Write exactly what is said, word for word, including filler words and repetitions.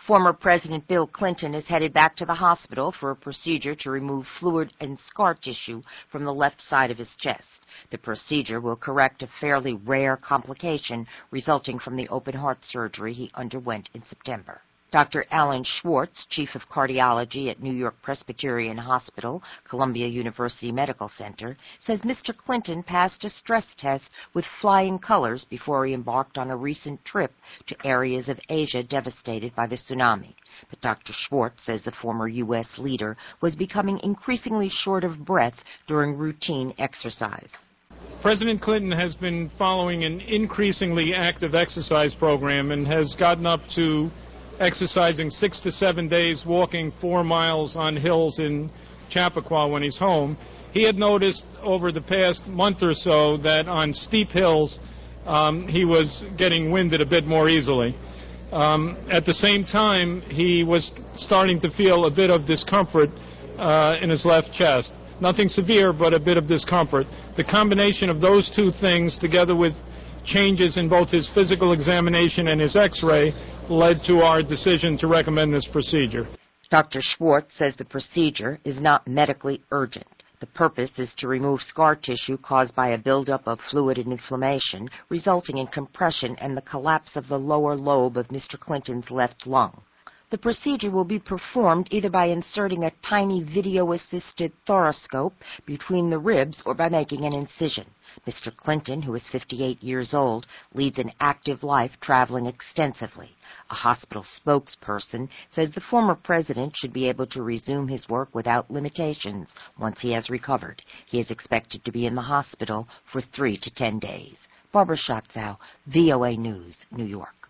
Former President Bill Clinton is headed back to the hospital for a procedure to remove fluid and scar tissue from the left side of his chest. The procedure will correct a fairly rare complication resulting from the open heart surgery he underwent in September. Doctor Alan Schwartz, chief of cardiology at New York Presbyterian Hospital, Columbia University Medical Center, says Mister Clinton passed a stress test with flying colors before he embarked on a recent trip to areas of Asia devastated by the tsunami. But Doctor Schwartz says the former U S leader was becoming increasingly short of breath during routine exercise. President Clinton has been following an increasingly active exercise program and has gotten up to exercising six to seven days, walking four miles on hills in Chappaqua when he's home. He had noticed over the past month or so that on steep hills um, he was getting winded a bit more easily. Um, at the same time, he was starting to feel a bit of discomfort uh, in his left chest. Nothing severe, but a bit of discomfort. The combination of those two things, together with changes in both his physical examination and his x-ray, led to our decision to recommend this procedure. Doctor Schwartz says the procedure is not medically urgent. The purpose is to remove scar tissue caused by a buildup of fluid and inflammation, resulting in compression and the collapse of the lower lobe of Mister Clinton's left lung. The procedure will be performed either by inserting a tiny video-assisted thoracoscope between the ribs or by making an incision. Mister Clinton, who is fifty-eight years old, leads an active life traveling extensively. A hospital spokesperson says the former president should be able to resume his work without limitations once he has recovered. He is expected to be in the hospital for three to ten days. Barbara Schatzow, V O A News, New York.